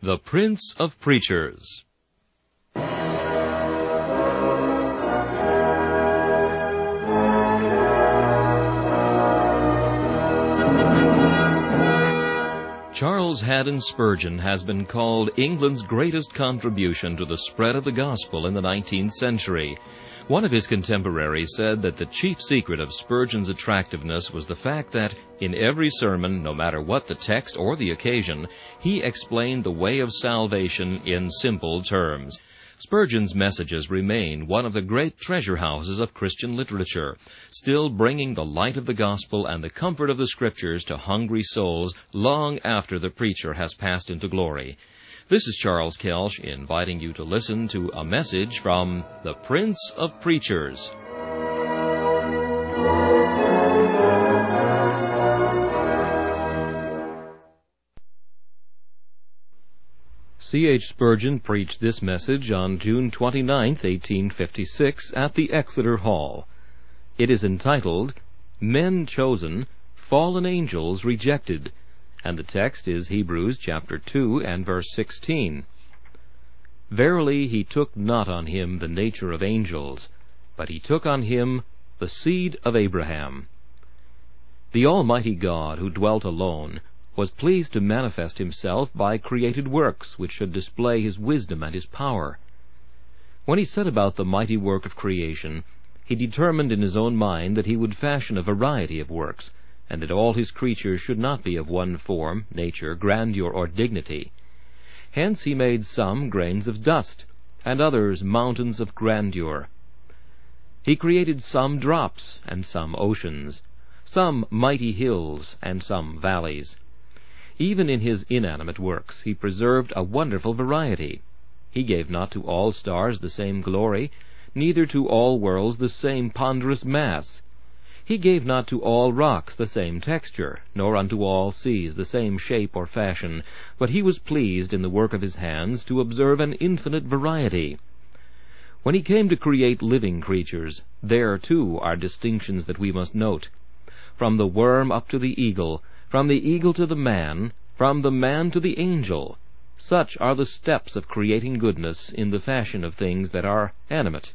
The Prince of Preachers. Charles Haddon Spurgeon has been called England's greatest contribution to the spread of the gospel in the 19th century. One of his contemporaries said that the chief secret of Spurgeon's attractiveness was the fact that, in every sermon, no matter what the text or the occasion, he explained the way of salvation in simple terms. Spurgeon's messages remain one of the great treasure houses of Christian literature, still bringing the light of the gospel and the comfort of the Scriptures to hungry souls long after the preacher has passed into glory. This is Charles Kelsch inviting you to listen to a message from the Prince of Preachers. C.H. Spurgeon preached this message on June 29, 1856, at the Exeter Hall. It is entitled, Men Chosen, Fallen Angels Rejected, and the text is Hebrews chapter 2 and verse 16. Verily he took not on him the nature of angels, but he took on him the seed of Abraham. The Almighty God, who dwelt alone, was pleased to manifest himself by created works which should display his wisdom and his power. When he set about the mighty work of creation, he determined in his own mind that he would fashion a variety of works, and that all his creatures should not be of one form, nature, grandeur, or dignity. Hence he made some grains of dust, and others mountains of grandeur. He created some drops, and some oceans, some mighty hills, and some valleys. Even in his inanimate works he preserved a wonderful variety. He gave not to all stars the same glory, neither to all worlds the same ponderous mass. He gave not to all rocks the same texture, nor unto all seas the same shape or fashion, but he was pleased in the work of his hands to observe an infinite variety. When he came to create living creatures, there too are distinctions that we must note. From the worm up to the eagle, from the eagle to the man, from the man to the angel, such are the steps of creating goodness in the fashion of things that are animate.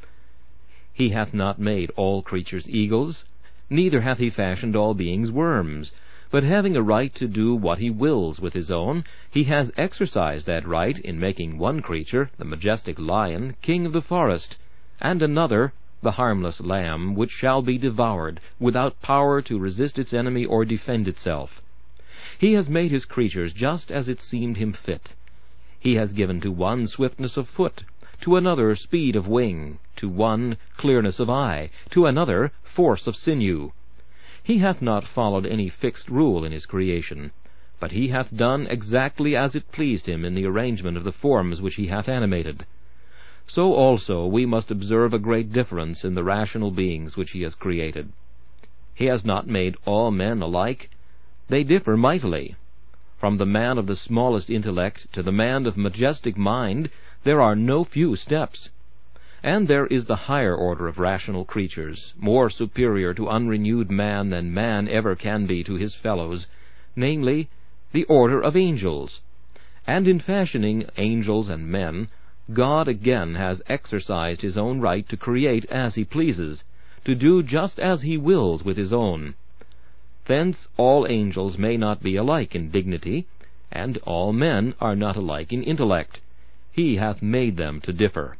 He hath not made all creatures eagles, neither hath he fashioned all beings worms, but having a right to do what he wills with his own, he has exercised that right in making one creature, the majestic lion, king of the forest, and another, the harmless lamb, which shall be devoured, without power to resist its enemy or defend itself. He has made his creatures just as it seemed him fit. He has given to one swiftness of foot, to another speed of wing, to one clearness of eye, to another force of sinew. He hath not followed any fixed rule in his creation, but he hath done exactly as it pleased him in the arrangement of the forms which he hath animated. So also we must observe a great difference in the rational beings which he has created. He has not made all men alike. They differ mightily. From the man of the smallest intellect to the man of majestic mind, there are no few steps. And there is the higher order of rational creatures, more superior to unrenewed man than man ever can be to his fellows, namely, the order of angels. And in fashioning angels and men, God again has exercised his own right to create as he pleases, to do just as he wills with his own. Thence all angels may not be alike in dignity, and all men are not alike in intellect. He hath made them to differ.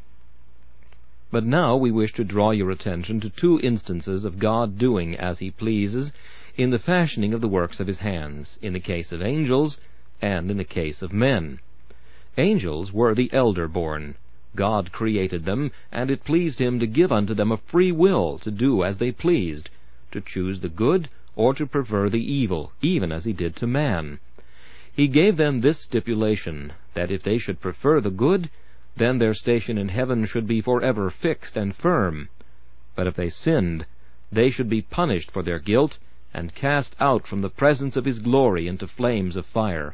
But now we wish to draw your attention to two instances of God doing as he pleases in the fashioning of the works of his hands, in the case of angels and in the case of men. Angels were the elder-born. God created them, and it pleased him to give unto them a free will to do as they pleased, to choose the good or to prefer the evil, even as he did to man. He gave them this stipulation, that if they should prefer the good, then their station in heaven should be forever fixed and firm. But if they sinned, they should be punished for their guilt, and cast out from the presence of his glory into flames of fire.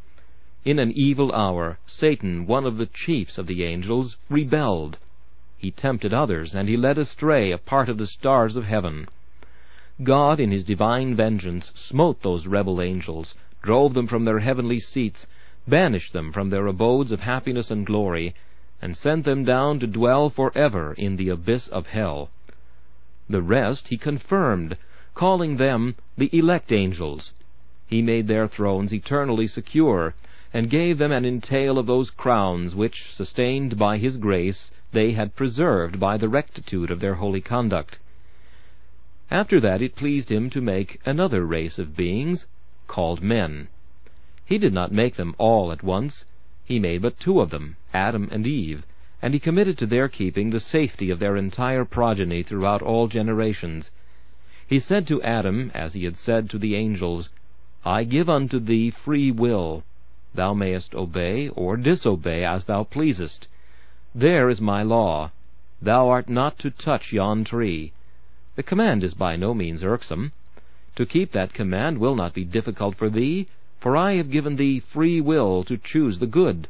In an evil hour, Satan, one of the chiefs of the angels, rebelled. He tempted others, and he led astray a part of the stars of heaven. God, in his divine vengeance, smote those rebel angels, drove them from their heavenly seats, banished them from their abodes of happiness and glory, and sent them down to dwell forever in the abyss of hell. The rest he confirmed, calling them the elect angels. He made their thrones eternally secure, and gave them an entail of those crowns which, sustained by his grace, they had preserved by the rectitude of their holy conduct. After that it pleased him to make another race of beings, called men. He did not make them all at once. He made but two of them, Adam and Eve, and he committed to their keeping the safety of their entire progeny throughout all generations. He said to Adam, as he had said to the angels, I give unto thee free will. Thou mayest obey or disobey as thou pleasest. There is my law. Thou art not to touch yon tree. The command is by no means irksome. To keep that command will not be difficult for thee, for I have given thee free will to choose the good.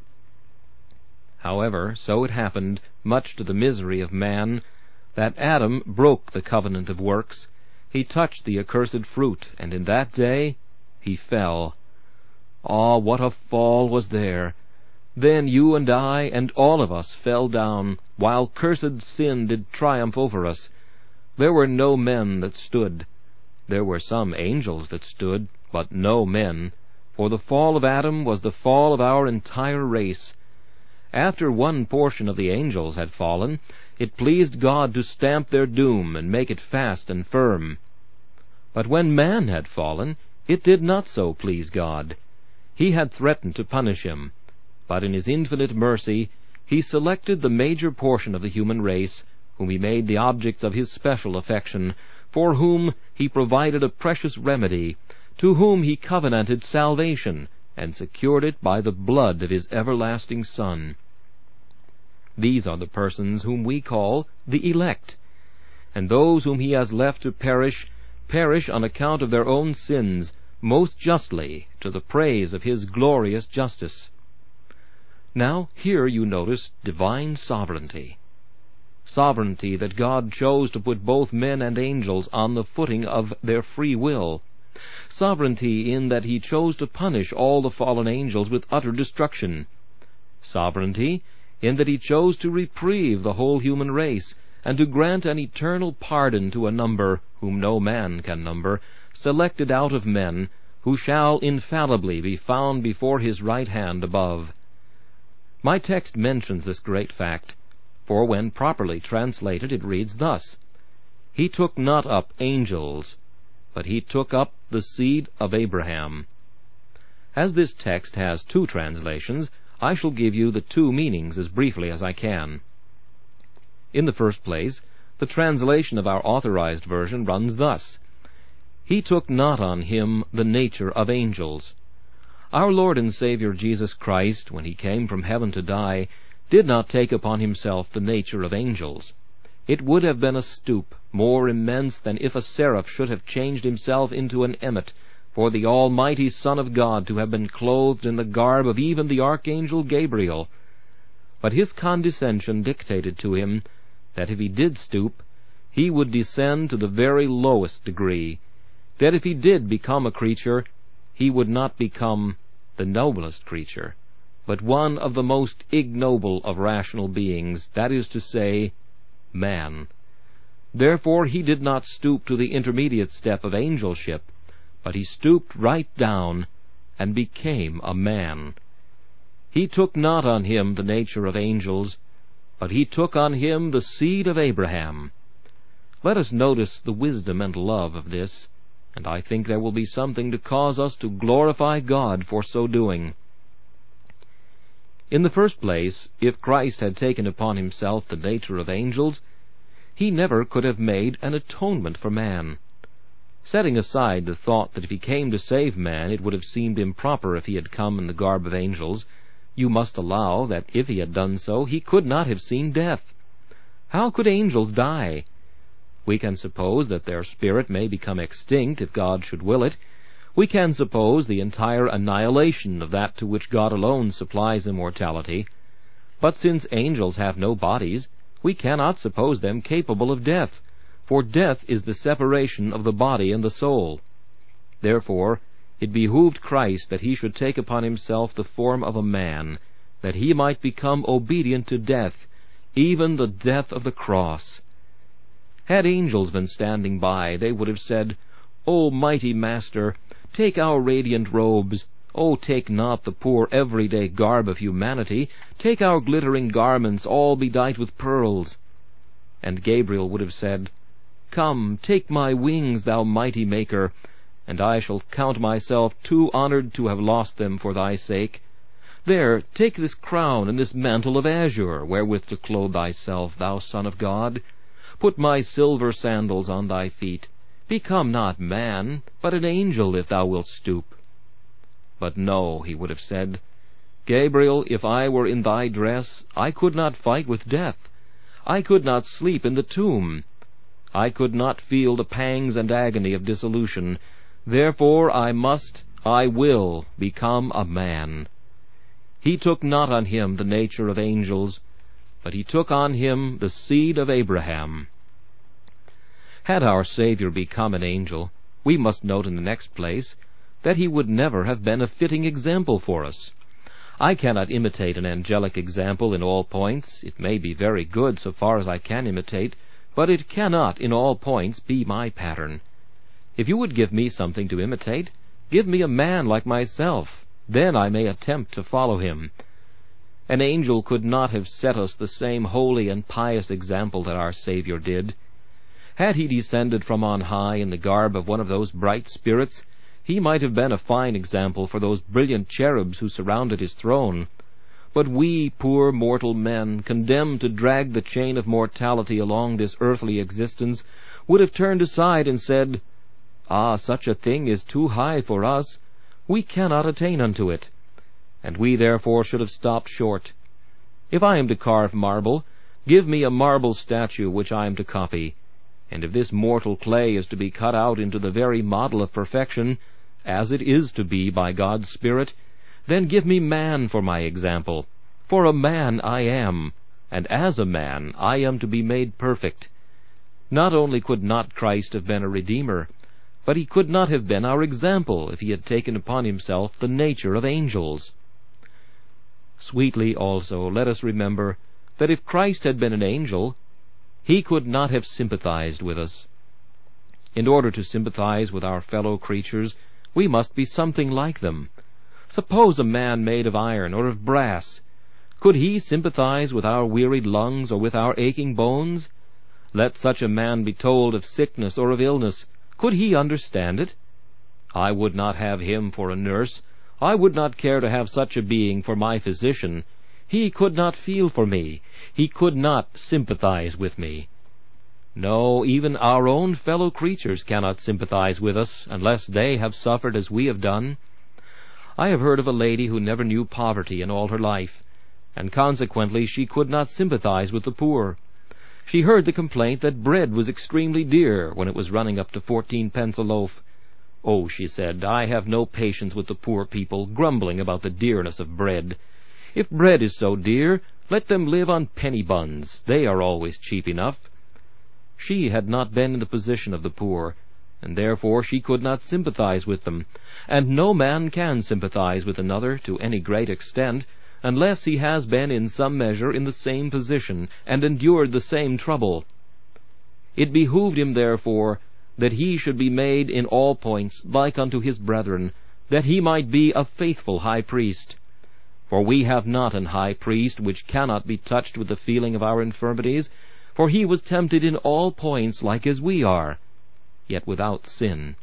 However, so it happened, much to the misery of man, that Adam broke the covenant of works. He touched the accursed fruit, and in that day he fell. Ah, what a fall was there! Then you and I and all of us fell down, while cursed sin did triumph over us. There were no men that stood. There were some angels that stood, but no men. For the fall of Adam was the fall of our entire race. After one portion of the angels had fallen, it pleased God to stamp their doom and make it fast and firm. But when man had fallen, it did not so please God. He had threatened to punish him, but in his infinite mercy he selected the major portion of the human race, whom he made the objects of his special affection, for whom he provided a precious remedy, to whom he covenanted salvation, and secured it by the blood of his everlasting Son. These are the persons whom we call the elect, and those whom he has left to perish, perish on account of their own sins, most justly, to the praise of his glorious justice. Now, here you notice divine sovereignty. Sovereignty that God chose to put both men and angels on the footing of their free will. Sovereignty in that he chose to punish all the fallen angels with utter destruction. Sovereignty in that he chose to reprieve the whole human race, and to grant an eternal pardon to a number, whom no man can number, selected out of men, who shall infallibly be found before his right hand above. My text mentions this great fact, for when properly translated it reads thus, He took not up angels, but he took up the seed of Abraham. As this text has two translations, I shall give you the two meanings as briefly as I can. In the first place, the translation of our authorized version runs thus, He took not on him the nature of angels. Our Lord and Savior Jesus Christ, when he came from heaven to die, did not take upon himself the nature of angels. It would have been a stoop more immense than if a seraph should have changed himself into an emmet, for the almighty Son of God to have been clothed in the garb of even the archangel Gabriel. But his condescension dictated to him that if he did stoop, he would descend to the very lowest degree, that if he did become a creature, he would not become the noblest creature, but one of the most ignoble of rational beings, that is to say, man. Therefore he did not stoop to the intermediate step of angelship, but he stooped right down and became a man. He took not on him the nature of angels, but he took on him the seed of Abraham. Let us notice the wisdom and love of this, and I think there will be something to cause us to glorify God for so doing. In the first place, if Christ had taken upon himself the nature of angels, he never could have made an atonement for man. Setting aside the thought that if he came to save man it would have seemed improper if he had come in the garb of angels, you must allow that if he had done so, he could not have seen death. How could angels die? We can suppose that their spirit may become extinct if God should will it. We can suppose the entire annihilation of that to which God alone supplies immortality. But since angels have no bodies, we cannot suppose them capable of death, for death is the separation of the body and the soul. Therefore, It behooved Christ that he should take upon himself the form of a man, that he might become obedient to death, even the death of the cross. Had angels been standing by, they would have said, O mighty Master, take our radiant robes. O take not the poor everyday garb of humanity. Take our glittering garments, all bedight with pearls. And Gabriel would have said, Come, take my wings, thou mighty Maker, and I shall count myself too honored to have lost them for thy sake. There, take this crown and this mantle of azure, wherewith to clothe thyself, thou Son of God. Put my silver sandals on thy feet. Become not man, but an angel, if thou wilt stoop. But no, he would have said, Gabriel, if I were in thy dress, I could not fight with death. I could not sleep in the tomb. I could not feel the pangs and agony of dissolution. Therefore I will become a man. He took not on him the nature of angels, but he took on him the seed of Abraham. Had our Savior become an angel, we must note in the next place that he would never have been a fitting example for us. I cannot imitate an angelic example in all points. It may be very good so far as I can imitate, but it cannot in all points be my pattern. If you would give me something to imitate, give me a man like myself. Then I may attempt to follow him. An angel could not have set us the same holy and pious example that our Savior did. Had he descended from on high in the garb of one of those bright spirits, he might have been a fine example for those brilliant cherubs who surrounded his throne. But we, poor mortal men, condemned to drag the chain of mortality along this earthly existence, would have turned aside and said, Ah, such a thing is too high for us. We cannot attain unto it. And we therefore should have stopped short. If I am to carve marble, give me a marble statue which I am to copy. And if this mortal clay is to be cut out into the very model of perfection, as it is to be by God's Spirit, then give me man for my example. For a man I am, and as a man I am to be made perfect. Not only could not Christ have been a Redeemer, but he could not have been our example if he had taken upon himself the nature of angels. Sweetly also let us remember that if Christ had been an angel, he could not have sympathized with us. In order to sympathize with our fellow creatures, we must be something like them. Suppose a man made of iron or of brass. Could he sympathize with our wearied lungs or with our aching bones? Let such a man be told of sickness or of illness. Could he understand it? I would not have him for a nurse. I would not care to have such a being for my physician. He could not feel for me. He could not sympathize with me. No, even our own fellow creatures cannot sympathize with us unless they have suffered as we have done. I have heard of a lady who never knew poverty in all her life, and consequently she could not sympathize with the poor. She heard the complaint that bread was extremely dear when it was running up to 14 pence a loaf. Oh, she said, I have no patience with the poor people grumbling about the dearness of bread. If bread is so dear, let them live on penny buns. They are always cheap enough. She had not been in the position of the poor, and therefore she could not sympathize with them, and no man can sympathize with another to any great extent unless he has been in some measure in the same position and endured the same trouble. It behooved him, therefore, that he should be made in all points like unto his brethren, that he might be a faithful high priest. For we have not an high priest which cannot be touched with the feeling of our infirmities, for he was tempted in all points like as we are, yet without sin.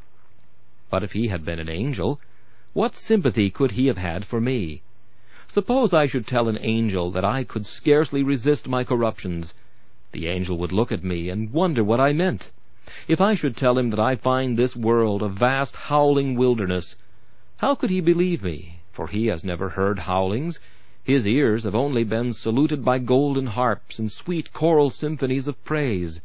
But if he had been an angel, what sympathy could he have had for me? Suppose I should tell an angel that I could scarcely resist my corruptions. The angel would look at me and wonder what I meant. If I should tell him that I find this world a vast howling wilderness, how could he believe me? For he has never heard howlings. His ears have only been saluted by golden harps and sweet choral symphonies of praise.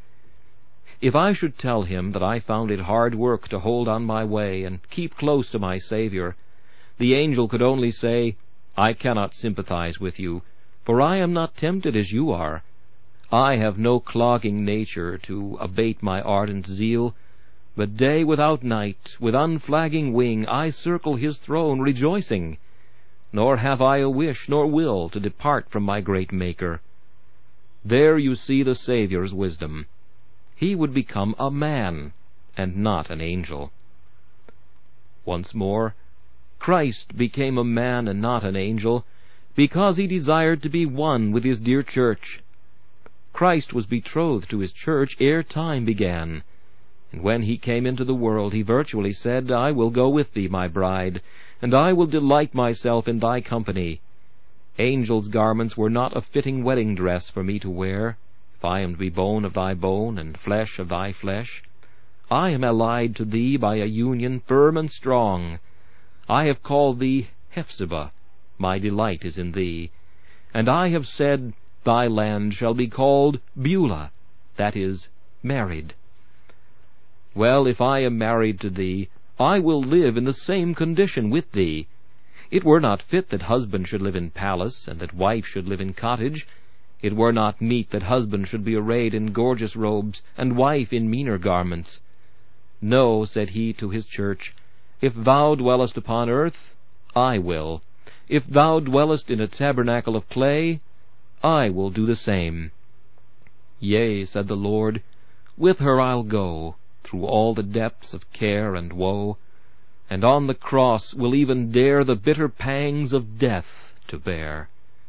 If I should tell him that I found it hard work to hold on my way and keep close to my Savior, the angel could only say, I cannot sympathize with you, for I am not tempted as you are. I have no clogging nature to abate my ardent zeal. But day without night, with unflagging wing, I circle his throne rejoicing, nor have I a wish nor will to depart from my great Maker. There you see the Saviour's wisdom. He would become a man, and not an angel. Once more, Christ became a man and not an angel, because he desired to be one with his dear church. Christ was betrothed to his church ere time began, and when he came into the world, he virtually said, I will go with thee, my bride, and I will delight myself in thy company. Angels' garments were not a fitting wedding dress for me to wear, if I am to be bone of thy bone, and flesh of thy flesh. I am allied to thee by a union firm and strong. I have called thee Hephzibah, my delight is in thee. And I have said, thy land shall be called Beulah, that is, married. Well, if I am married to thee, I will live in the same condition with thee. It were not fit that husband should live in palace, and that wife should live in cottage. It were not meet that husband should be arrayed in gorgeous robes, and wife in meaner garments. No, said he to his church, if thou dwellest upon earth, I will. If thou dwellest in a tabernacle of clay, I will do the same. Yea, said the Lord, with her I'll go, through all the depths of care and woe, and on the cross will even dare the bitter pangs of death to bear.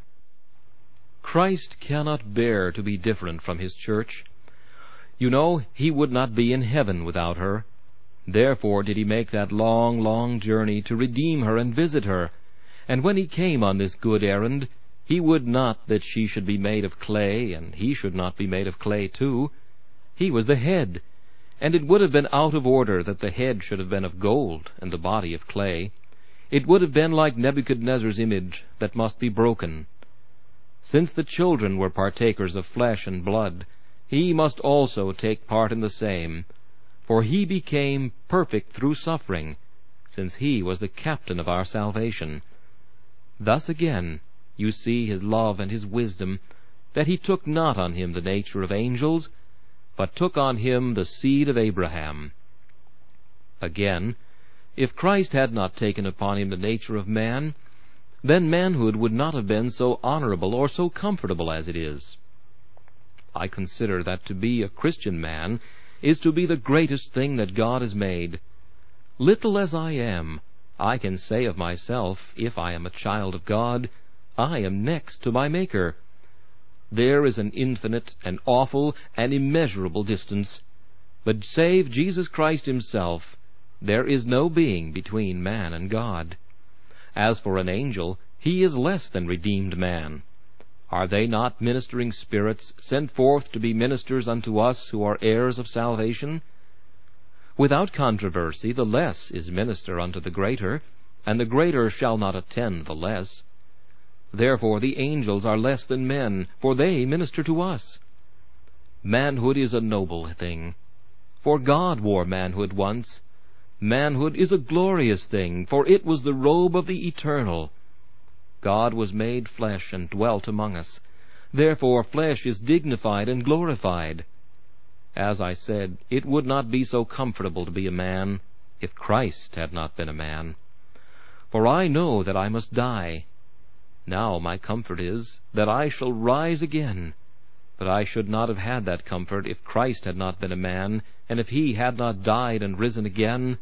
Christ cannot bear to be different from his church. You know, he would not be in heaven without her. Therefore did he make that long, long journey to redeem her and visit her. And when he came on this good errand, he would not that she should be made of clay, and he should not be made of clay too. He was the head, and it would have been out of order that the head should have been of gold, and the body of clay. It would have been like Nebuchadnezzar's image, that must be broken. Since the children were partakers of flesh and blood, he must also take part in the same, for he became perfect through suffering, since he was the captain of our salvation. Thus again you see his love and his wisdom, that he took not on him the nature of angels, but took on him the seed of Abraham. Again, if Christ had not taken upon him the nature of man, then manhood would not have been so honorable or so comfortable as it is. I consider that to be a Christian man is to be the greatest thing that God has made. Little as I am, I can say of myself, if I am a child of God, I am next to my Maker. There is an infinite, an awful, and immeasurable distance. But save Jesus Christ himself, there is no being between man and God. As for an angel, he is less than redeemed man. Are they not ministering spirits, sent forth to be ministers unto us who are heirs of salvation? Without controversy, the less is minister unto the greater, and the greater shall not attend the less. Therefore the angels are less than men, for they minister to us. Manhood is a noble thing, for God wore manhood once. Manhood is a glorious thing, for it was the robe of the eternal. God was made flesh and dwelt among us. Therefore flesh is dignified and glorified. As I said, it would not be so comfortable to be a man, if Christ had not been a man. For I know that I must die. Now my comfort is that I shall rise again. But I should not have had that comfort if Christ had not been a man, and if he had not died and risen again.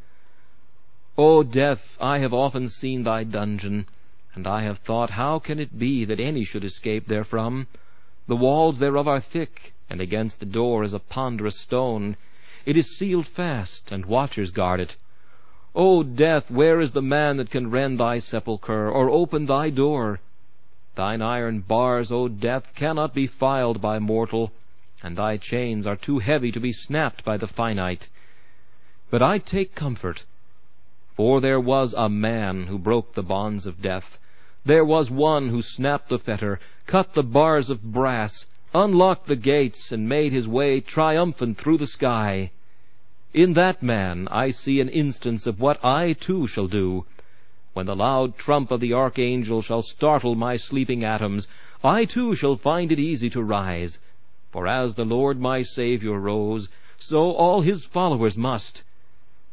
O death, I have often seen thy dungeon, and I have thought, how can it be that any should escape therefrom? The walls thereof are thick, and against the door is a ponderous stone. It is sealed fast, and watchers guard it. O death, where is the man that can rend thy sepulchre, or open thy door? Thine iron bars, O death, cannot be filed by mortal, and thy chains are too heavy to be snapped by the finite. But I take comfort, for there was a man who broke the bonds of death. There was one who snapped the fetter, cut the bars of brass, unlocked the gates, and made his way triumphant through the sky. In that man I see an instance of what I too shall do. When the loud trump of the archangel shall startle my sleeping atoms, I too shall find it easy to rise. For as the Lord my Saviour rose, so all his followers must.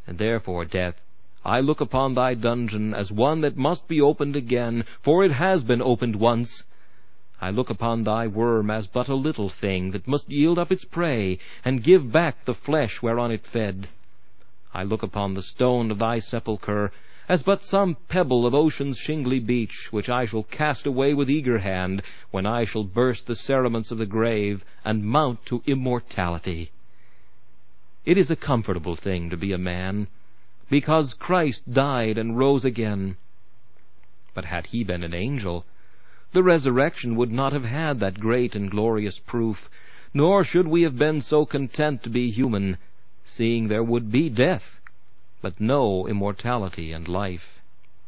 And therefore, death, I look upon thy dungeon as one that must be opened again, for it has been opened once. I look upon thy worm as but a little thing that must yield up its prey, and give back the flesh whereon it fed. I look upon the stone of thy sepulchre as but some pebble of ocean's shingly beach, which I shall cast away with eager hand, when I shall burst the cerements of the grave, and mount to immortality. It is a comfortable thing to be a man, because Christ died and rose again. But had he been an angel, the resurrection would not have had that great and glorious proof, nor should we have been so content to be human, seeing there would be death, but no immortality and life.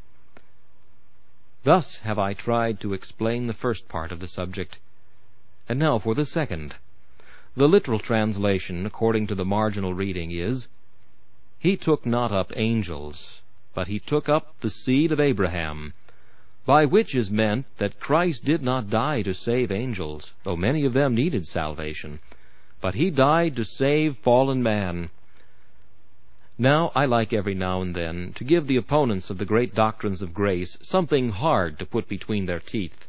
Thus have I tried to explain the first part of the subject. And now for the second. The literal translation, according to the marginal reading, is, He took not up angels, but he took up the seed of Abraham, by which is meant that Christ did not die to save angels, though many of them needed salvation, but he died to save fallen man. Now, I like every now and then to give the opponents of the great doctrines of grace something hard to put between their teeth.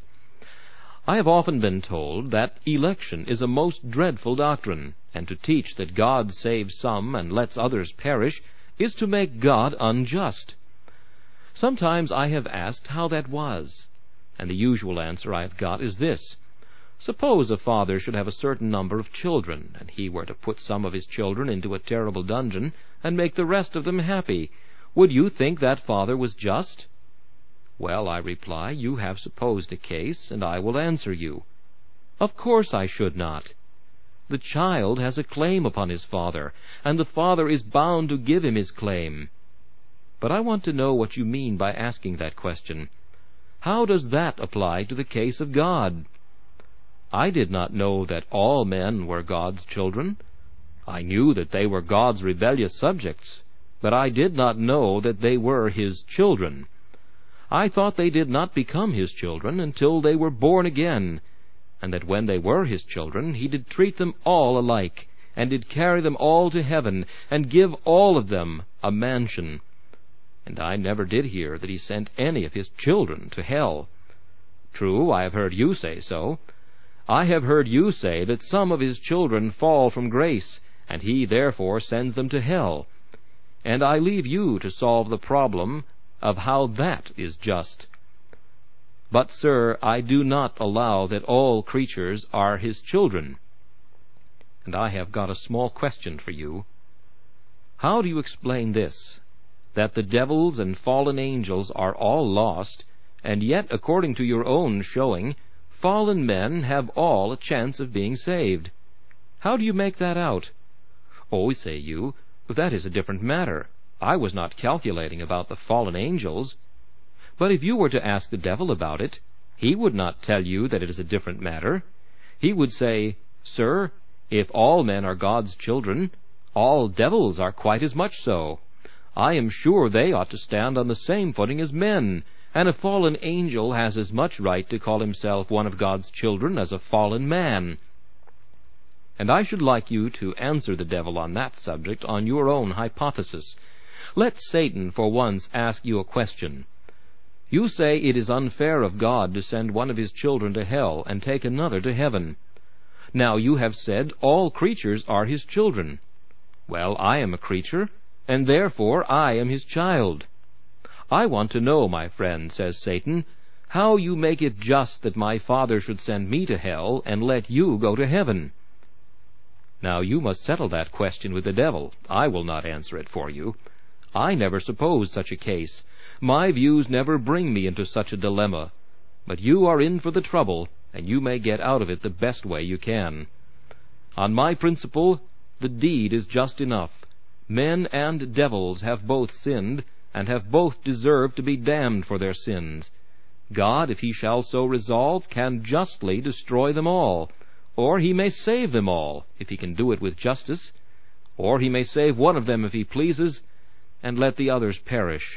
I have often been told that election is a most dreadful doctrine, and to teach that God saves some and lets others perish is to make God unjust. Sometimes I have asked how that was, and the usual answer I have got is this. Suppose a father should have a certain number of children, and he were to put some of his children into a terrible dungeon, and make the rest of them happy. Would you think that father was just? Well, I reply, you have supposed a case, and I will answer you. Of course I should not. The child has a claim upon his father, and the father is bound to give him his claim. But I want to know what you mean by asking that question. How does that apply to the case of God? I did not know that all men were God's children. I knew that they were God's rebellious subjects, but I did not know that they were His children. I thought they did not become His children until they were born again, and that when they were His children, He did treat them all alike, and did carry them all to heaven, and give all of them a mansion. And I never did hear that He sent any of His children to hell. True, I have heard you say so. I have heard you say that some of His children fall from grace, and He therefore sends them to hell. And I leave you to solve the problem of how that is just. But, sir, I do not allow that all creatures are His children. And I have got a small question for you. How do you explain this, that the devils and fallen angels are all lost, and yet, according to your own showing, fallen men have all a chance of being saved? How do you make that out? Oh, say you, that is a different matter. I was not calculating about the fallen angels. But if you were to ask the devil about it, he would not tell you that it is a different matter. He would say, Sir, if all men are God's children, all devils are quite as much so. I am sure they ought to stand on the same footing as men, and a fallen angel has as much right to call himself one of God's children as a fallen man. And I should like you to answer the devil on that subject on your own hypothesis. Let Satan for once ask you a question. You say it is unfair of God to send one of His children to hell and take another to heaven. Now you have said all creatures are His children. Well, I am a creature, and therefore I am His child. I want to know, my friend, says Satan, how you make it just that my Father should send me to hell and let you go to heaven. Now you must settle that question with the devil. I will not answer it for you. I never supposed such a case. My views never bring me into such a dilemma. But you are in for the trouble, and you may get out of it the best way you can. On my principle, the deed is just enough. Men and devils have both sinned, and have both deserved to be damned for their sins. God, if He shall so resolve, can justly destroy them all, or He may save them all, if He can do it with justice, or He may save one of them if He pleases, and let the others perish.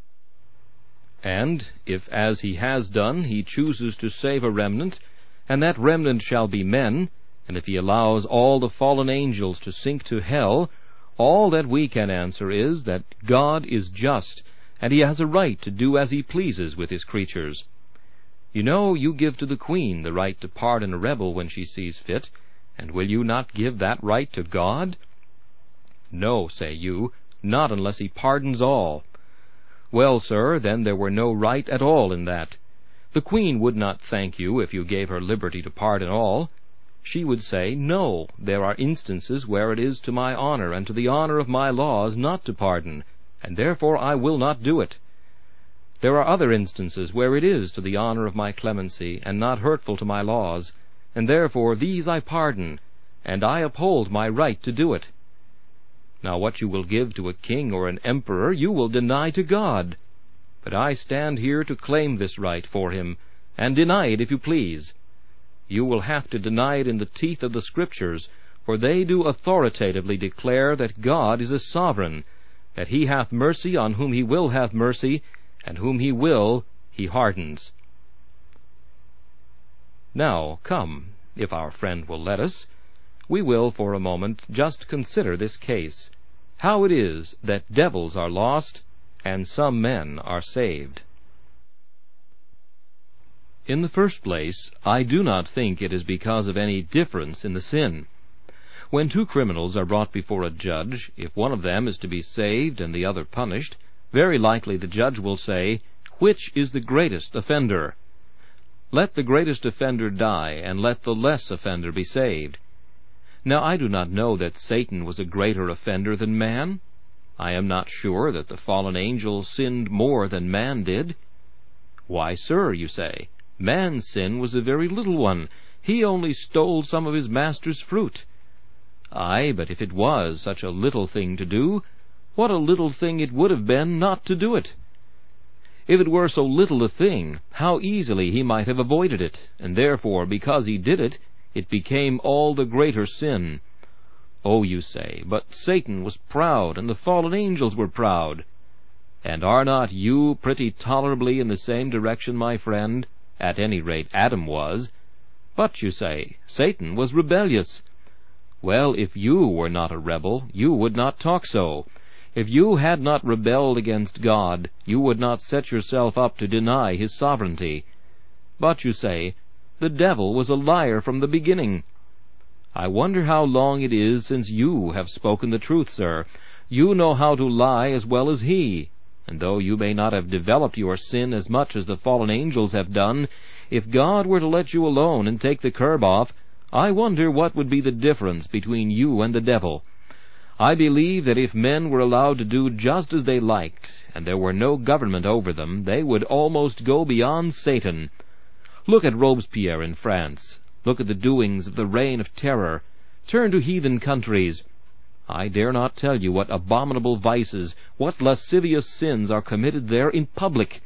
And if, as He has done, He chooses to save a remnant, and that remnant shall be men, and if He allows all the fallen angels to sink to hell, All that we can answer is that God is just, and He has a right to do as He pleases with His creatures. You know, you give to the Queen the right to pardon a rebel when she sees fit, and will you not give that right to God? No, say you, not unless He pardons all. Well, sir, then there were no right at all in that. The Queen would not thank you if you gave her liberty to pardon all. She would say, no, there are instances where it is to my honor and to the honor of my laws not to pardon, and therefore I will not do it. There are other instances where it is to the honor of my clemency and not hurtful to my laws, and therefore these I pardon, and I uphold my right to do it. Now what you will give to a king or an emperor you will deny to God. But I stand here to claim this right for Him, and deny it if you please. You will have to deny it in the teeth of the Scriptures, for they do authoritatively declare that God is a sovereign, that He hath mercy on whom He will have mercy, and whom He will, He hardens. Now, come, if our friend will let us, we will for a moment just consider this case, how it is that devils are lost and some men are saved. In the first place, I do not think it is because of any difference in the sin. When two criminals are brought before a judge, if one of them is to be saved and the other punished, very likely the judge will say, which is the greatest offender? Let the greatest offender die, and let the less offender be saved. Now I do not know that Satan was a greater offender than man. I am not sure that the fallen angel sinned more than man did. Why, sir, you say, man's sin was a very little one. He only stole some of his master's fruit. Aye, but if it was such a little thing to do, what a little thing it would have been not to do it. If it were so little a thing, how easily he might have avoided it, and therefore, because he did it, it became all the greater sin. Oh, you say, but Satan was proud, and the fallen angels were proud. And are not you pretty tolerably in the same direction, my friend? At any rate, Adam was. But, you say, Satan was rebellious. Well, if you were not a rebel, you would not talk so. If you had not rebelled against God, you would not set yourself up to deny His sovereignty. But, you say, the devil was a liar from the beginning. I wonder how long it is since you have spoken the truth, sir. You know how to lie as well as he. And though you may not have developed your sin as much as the fallen angels have done, if God were to let you alone and take the curb off, I wonder what would be the difference between you and the devil. I believe that if men were allowed to do just as they liked, and there were no government over them, they would almost go beyond Satan. Look at Robespierre in France. Look at the doings of the Reign of Terror. Turn to heathen countries. I dare not tell you what abominable vices, what lascivious sins are committed there in public.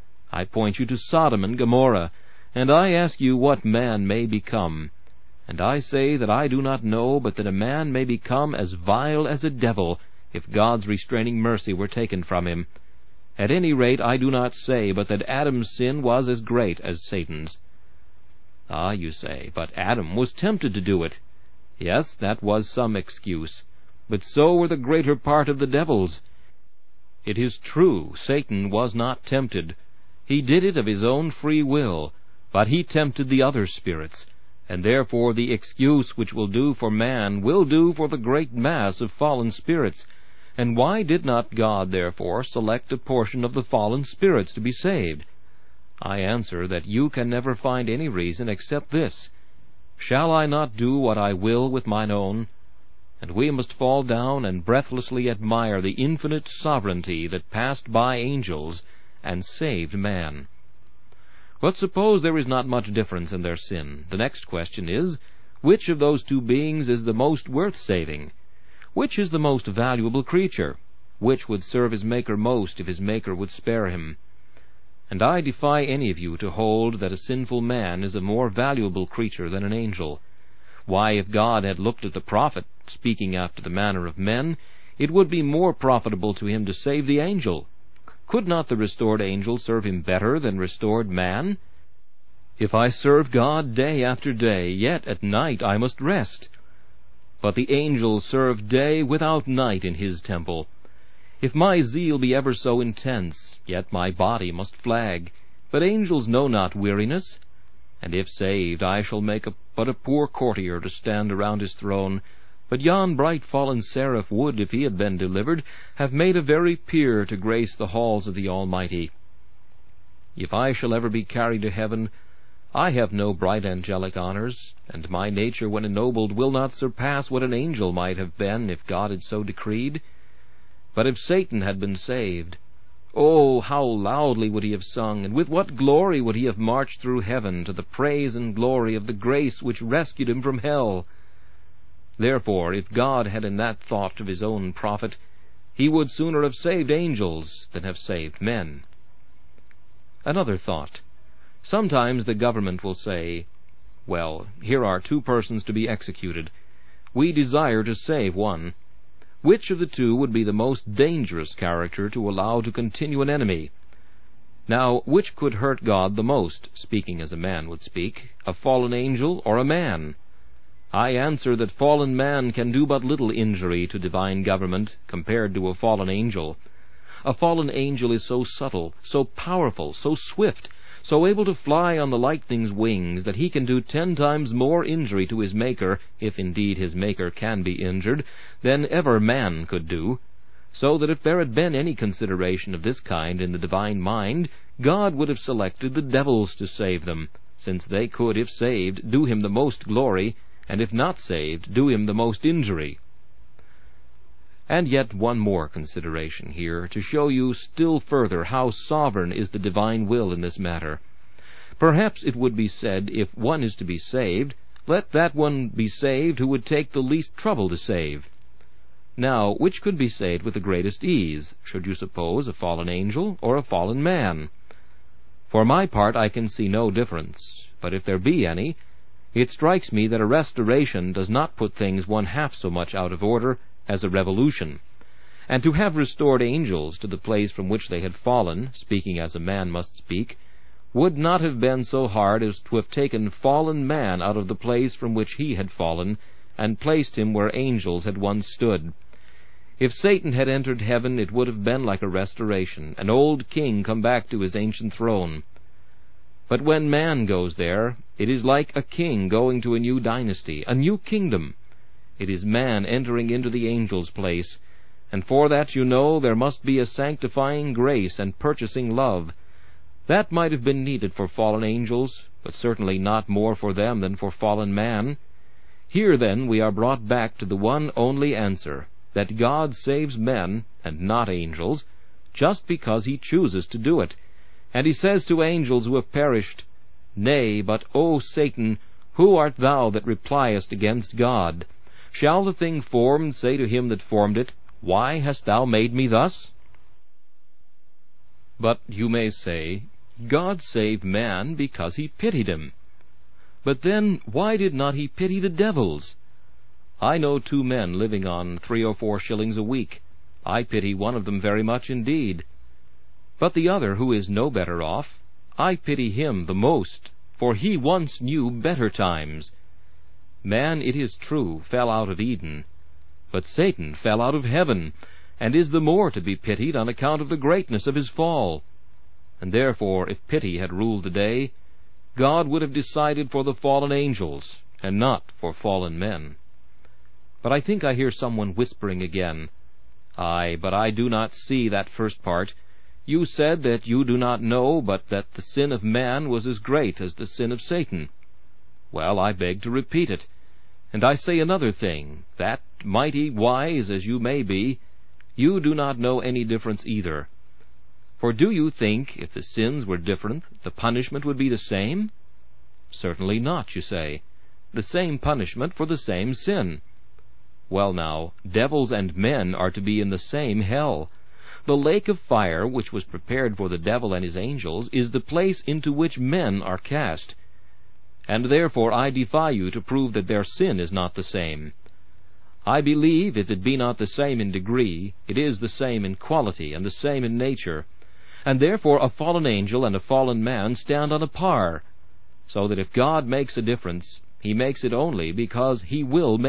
I point you to Sodom and Gomorrah, and I ask you what man may become. And I say that I do not know, but that a man may become as vile as a devil, if God's restraining mercy were taken from him. At any rate, I do not say, but that Adam's sin was as great as Satan's. Ah, you say, but Adam was tempted to do it. Yes, that was some excuse. But so were the greater part of the devils. It is true, Satan was not tempted. He did it of his own free will, but he tempted the other spirits, and therefore the excuse which will do for man will do for the great mass of fallen spirits. And why did not God, therefore, select a portion of the fallen spirits to be saved? I answer that you can never find any reason except this: shall I not do what I will with mine own? And we must fall down and breathlessly admire the infinite sovereignty that passed by angels and saved man. But suppose there is not much difference in their sin. The next question is, which of those two beings is the most worth saving? Which is the most valuable creature? Which would serve his Maker most if his Maker would spare him? And I defy any of you to hold that a sinful man is a more valuable creature than an angel. Why, if God had looked at the prophet, speaking after the manner of men, it would be more profitable to him to save the angel. Could not the restored angel serve him better than restored man? If I serve God day after day, yet at night I must rest. but the angels serve day without night in his temple. If my zeal be ever so intense, yet my body must flag, but angels know not weariness. And if saved, I shall make but a poor courtier to stand around his throne, but yon bright fallen seraph would, if he had been delivered, have made a very peer to grace the halls of the Almighty. If I shall ever be carried to heaven, I have no bright angelic honours, and my nature, when ennobled, will not surpass what an angel might have been if God had so decreed. But if Satan had been saved, oh, how loudly would he have sung, and with what glory would he have marched through heaven to the praise and glory of the grace which rescued him from hell! Therefore, if God had in that thought of his own prophet, he would sooner have saved angels than have saved men. Another thought. Sometimes the government will say, well, here are 2 persons to be executed. We desire to save one. Which of the 2 would be the most dangerous character to allow to continue an enemy? Now, which could hurt God the most, speaking as a man would speak, a fallen angel or a man? I answer that fallen man can do but little injury to divine government compared to a fallen angel. A fallen angel is so subtle, so powerful, so swift, so able to fly on the lightning's wings, that he can do 10 times more injury to his Maker, if indeed his Maker can be injured, than ever man could do, so that if there had been any consideration of this kind in the divine mind, God would have selected the devils to save them, since they could, if saved, do him the most glory, and if not saved, do him the most injury. And yet one more consideration here, to show you still further how sovereign is the divine will in this matter. Perhaps it would be said, if one is to be saved, let that one be saved who would take the least trouble to save. Now, which could be saved with the greatest ease, should you suppose a fallen angel or a fallen man? For my part, I can see no difference, but if there be any, it strikes me that a restoration does not put things 1/2 so much out of order as a revolution, and to have restored angels to the place from which they had fallen, speaking as a man must speak, would not have been so hard as to have taken fallen man out of the place from which he had fallen, and placed him where angels had once stood. If Satan had entered heaven, it would have been like a restoration, an old king come back to his ancient throne. But when man goes there, it is like a king going to a new dynasty, a new kingdom. It is man entering into the angel's place, and for that, you know, there must be a sanctifying grace and purchasing love. That might have been needed for fallen angels, but certainly not more for them than for fallen man. Here, then, we are brought back to the one only answer, that God saves men, and not angels, just because he chooses to do it. And he says to angels who have perished, Nay, but, O Satan, who art thou that repliest against God? Shall the thing formed say to him that formed it, Why hast thou made me thus? But you may say, God saved man because he pitied him. But then, why did not he pity the devils? I know 2 men living on 3 or 4 shillings a week. I pity one of them very much indeed. But the other, who is no better off, I pity him the most, for he once knew better times. Man, it is true, fell out of Eden, but Satan fell out of heaven, and is the more to be pitied on account of the greatness of his fall. And therefore, if pity had ruled the day, God would have decided for the fallen angels, and not for fallen men. But I think I hear someone whispering again, Aye, but I do not see that first part. You said that you do not know, but that the sin of man was as great as the sin of Satan. Well, I beg to repeat it. And I say another thing, that, mighty wise as you may be, you do not know any difference either. For do you think, if the sins were different, the punishment would be the same? Certainly not, you say. The same punishment for the same sin. Well now, devils and men are to be in the same hell. The lake of fire, which was prepared for the devil and his angels, is the place into which men are cast. And therefore I defy you to prove that their sin is not the same. I believe, if it be not the same in degree, it is the same in quality and the same in nature. And therefore a fallen angel and a fallen man stand on a par, so that if God makes a difference, he makes it only because he will make it,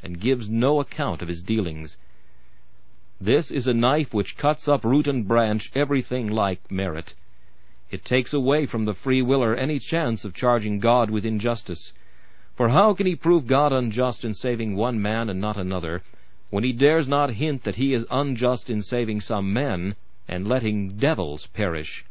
and gives no account of his dealings. This is a knife which cuts up root and branch everything like merit. It takes away from the free willer any chance of charging God with injustice. For how can he prove God unjust in saving one man and not another, when he dares not hint that he is unjust in saving some men and letting devils perish?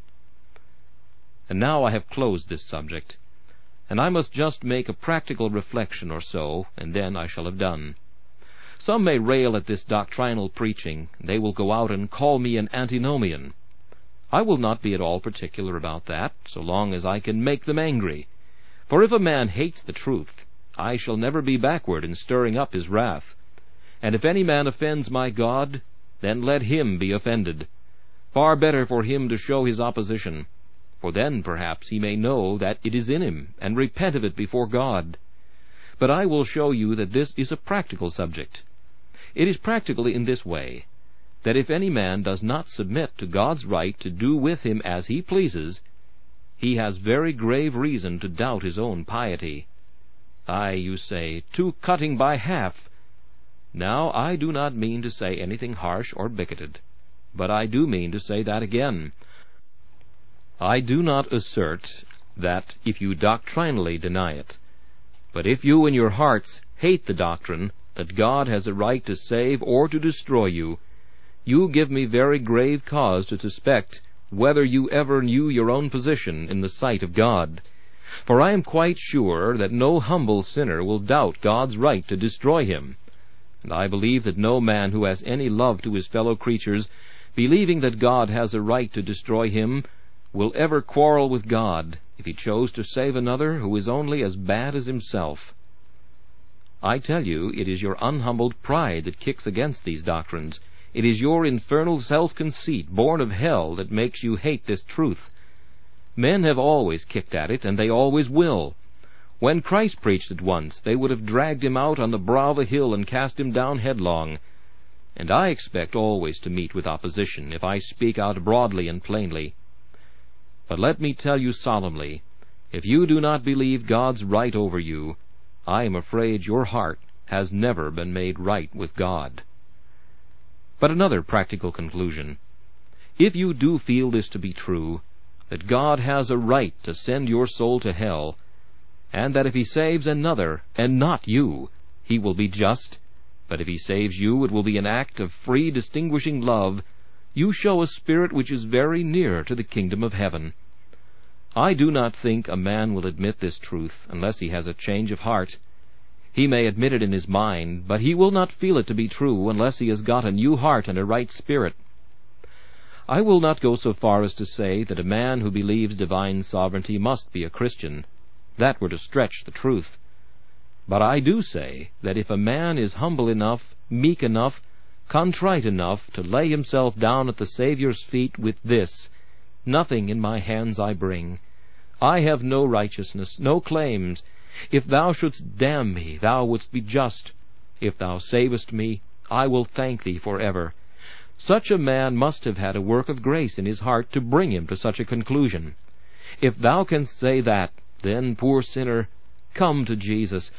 And now I have closed this subject, and I must just make a practical reflection or so, and then I shall have done. Some may rail at this doctrinal preaching. They will go out and call me an antinomian. I will not be at all particular about that, so long as I can make them angry. For if a man hates the truth, I shall never be backward in stirring up his wrath. And if any man offends my God, then let him be offended. Far better for him to show his opposition, for then perhaps he may know that it is in him, and repent of it before God. But I will show you that this is a practical subject. It is practical in this way, that if any man does not submit to God's right to do with him as he pleases, he has very grave reason to doubt his own piety. Aye, you say, too cutting by half. Now, I do not mean to say anything harsh or bigoted, but I do mean to say that again. I do not assert that if you doctrinally deny it, but if you in your hearts hate the doctrine that God has a right to save or to destroy you, you give me very grave cause to suspect whether you ever knew your own position in the sight of God. For I am quite sure that no humble sinner will doubt God's right to destroy him. And I believe that no man who has any love to his fellow creatures, believing that God has a right to destroy him, will ever quarrel with God if he chose to save another who is only as bad as himself. I tell you, it is your unhumbled pride that kicks against these doctrines. It is your infernal self-conceit, born of hell, that makes you hate this truth. Men have always kicked at it, and they always will. When Christ preached it once, they would have dragged him out on the brow of a hill and cast him down headlong. And I expect always to meet with opposition, if I speak out broadly and plainly. But let me tell you solemnly, if you do not believe God's right over you, I am afraid your heart has never been made right with God. But another practical conclusion. If you do feel this to be true, that God has a right to send your soul to hell, and that if he saves another, and not you, he will be just, but if he saves you, it will be an act of free distinguishing love, you show a spirit which is very near to the kingdom of heaven. I do not think a man will admit this truth unless he has a change of heart. He may admit it in his mind, but he will not feel it to be true unless he has got a new heart and a right spirit. I will not go so far as to say that a man who believes divine sovereignty must be a Christian. That were to stretch the truth. But I do say that if a man is humble enough, meek enough, contrite enough to lay himself down at the Saviour's feet with this, "Nothing in my hands I bring. I have no righteousness, no claims. If thou shouldst damn me, thou wouldst be just. If thou savest me, I will thank thee forever." Such a man must have had a work of grace in his heart to bring him to such a conclusion. If thou canst say that, then, poor sinner, come to Jesus,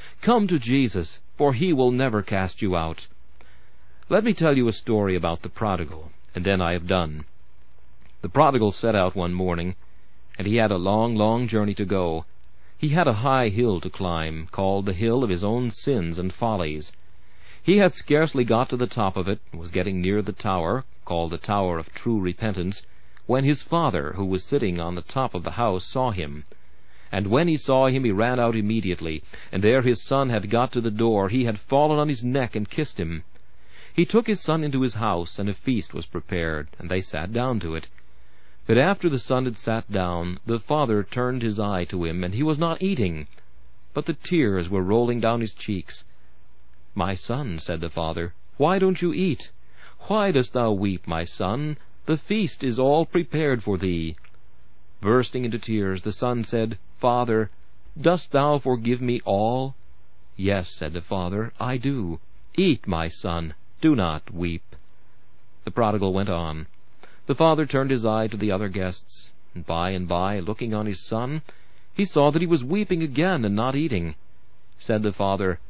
for he will never cast you out. Let me tell you a story about the prodigal, and then I have done. The prodigal set out one morning, and he had a long, long journey to go. He had a high hill to climb, called the hill of his own sins and follies. He had scarcely got to the top of it, and was getting near the tower, called the Tower of True Repentance, when his father, who was sitting on the top of the house, saw him. And when he saw him, he ran out immediately, and ere his son had got to the door, he had fallen on his neck and kissed him. He took his son into his house, and a feast was prepared, and they sat down to it. But after the son had sat down, the father turned his eye to him, and he was not eating, but the tears were rolling down his cheeks. "My son," said the father, "why don't you eat? Why dost thou weep, my son? The feast is all prepared for thee." Bursting into tears, the son said, "Father, dost thou forgive me all?" "Yes," said the father, "I do. Eat, my son. Do not weep." The prodigal went on. The father turned his eye to the other guests, and by, looking on his son, he saw that he was weeping again and not eating. Said the father,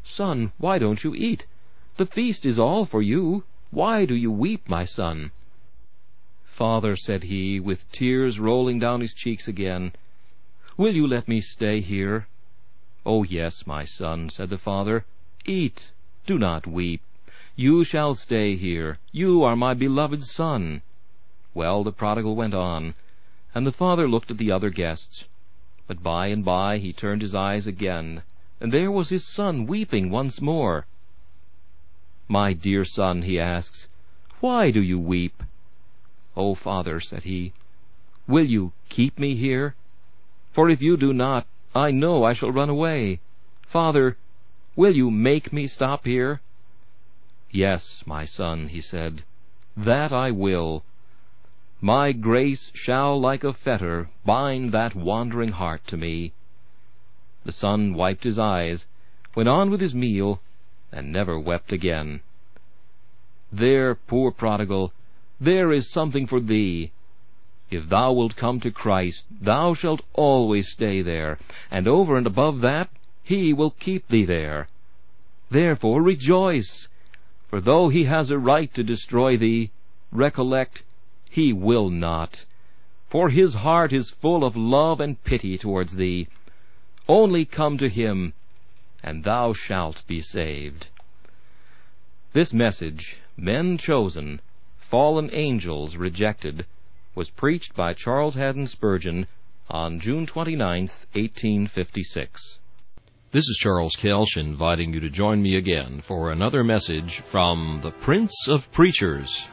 "Son, why don't you eat? The feast is all for you. Why do you weep, my son?" "Father," said he, with tears rolling down his cheeks again, "will you let me stay here?" "Oh, yes, my son," said the father. "Eat, do not weep. You shall stay here. You are my beloved son." Well, the prodigal went on, and the father looked at the other guests. But by and by he turned his eyes again, and there was his son weeping once more. "My dear son," he asks, "why do you weep?" "Oh, father," said he, "will you keep me here? For if you do not, I know I shall run away. Father, will you make me stop here?" "Yes, my son," he said, "that I will. My grace shall like a fetter bind that wandering heart to me." The son wiped his eyes, went on with his meal, and never wept again. There, poor prodigal, there is something for thee. If thou wilt come to Christ, thou shalt always stay there, and over and above that, He will keep thee there. Therefore rejoice, for though He has a right to destroy thee, recollect, He will not, for His heart is full of love and pity towards thee. Only come to Him, and thou shalt be saved. This message, Men Chosen, Fallen Angels Rejected, was preached by Charles Haddon Spurgeon on June 29, 1856. This is Charles Kelsch inviting you to join me again for another message from the Prince of Preachers.